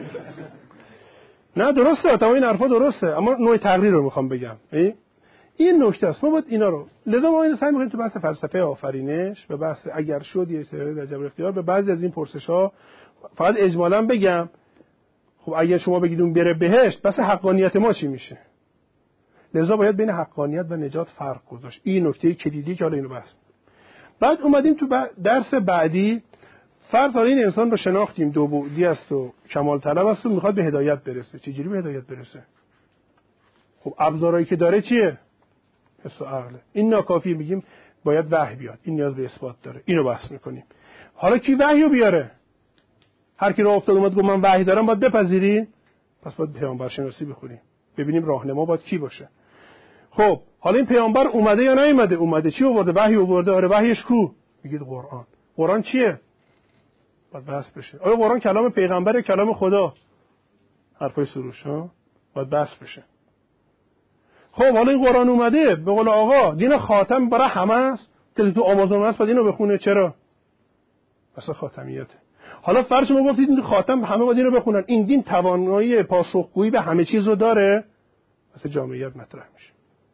نه درسته، تمام این حرفا درسته، اما نوع تقریر رو میخوام بگم. این نکته است، ما باید اینا رو، لذا ما اینو سعی می‌کنیم تو بحث فلسفه آفرینش و بحث اگر شد یه سری در جبر اختیار به بعضی از این پرسش‌ها فقط اجمالاً بگم. خب اگر شما بگید اون بره بهشت، پس حقانیت ما چی میشه؟ لذا باید بین حقانیت و نجات فرق گذاشت. این نکته کلیدی که حالا اینو بحث. بعد اومدیم تو درس بعدی، فرض کنید این انسان رو شناختیم دو بعدی است و کمال طلب است و میخواد به هدایت برسه. چجوری به هدایت برسه؟ خب ابزارهایی که داره چیه؟ حس و عقل. این ناکافی، میگیم باید وحی بیاد، این نیاز به اثبات داره، اینو بحث میکنیم. حالا کی وحیو بیاره؟ هر کی راه افتاد اومد گفت من وحی دارم، باید بپذیری؟ پس باید پیامبر شناسی بخونیم، ببینیم راهنما باید کی باشه. خب حالا این پیامبر اومده یا نیومده؟ اومده. چی آورده؟ وحی آورده. آره وحیش کو؟ میگید قرآن. قرآن چیه؟ باید بحث بشه. آیا قرآن کلام پیغمبره کلام خدا؟ حرفای سروش ها باید بحث بشه. خب حالا این قرآن اومده به قول آقا دین خاتم برای همه است که تو آمازون هست بعد اینو بخونه. چرا؟ اصلا خاتمیته. حالا فرض شما گفتید این خاتم همه باید اینو بخونن، این دین توانایی پاسخگویی به همه چیز رو داره؟ اصلا جامعیت مطرح میشه.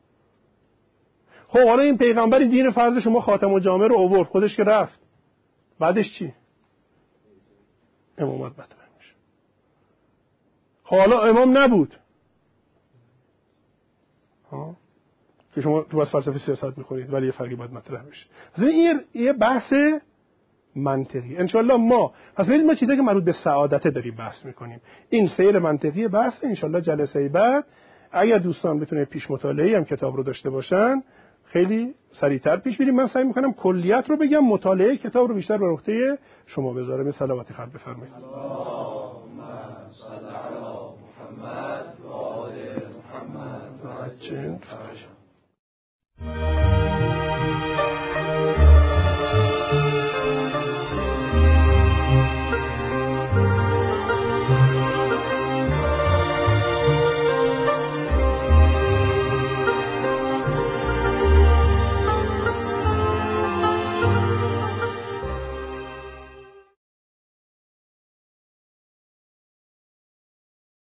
خب حالا این پیغمبر این دین فرض شما خاتم و جامعه رو آورد، خودش که رفت، بعدش چی؟ امامت مطرح میشه. خب حالا امام نبود ها که شما تو بس فلسفه سیاست میخونید ولی یه فرقی باید مطرح بشه. مثلا این یه بحث منطقی انشالله ما پس ببینید ما چیزایی که مربوط به سعادت داریم بحث میکنیم. این سیر منطقی بحث انشالله جلسه بعد اگر دوستان بتونه پیش مطالعه هم کتاب رو داشته باشن خیلی سریعتر پیش بریم. من سعی میکنم کلیت رو بگم، مطالعه کتاب رو بیشتر بر عهده شما بذارم. به صلواتی خط بفرمایید. اللهم صل علی محمد و آل محمد و عجل فرجهم.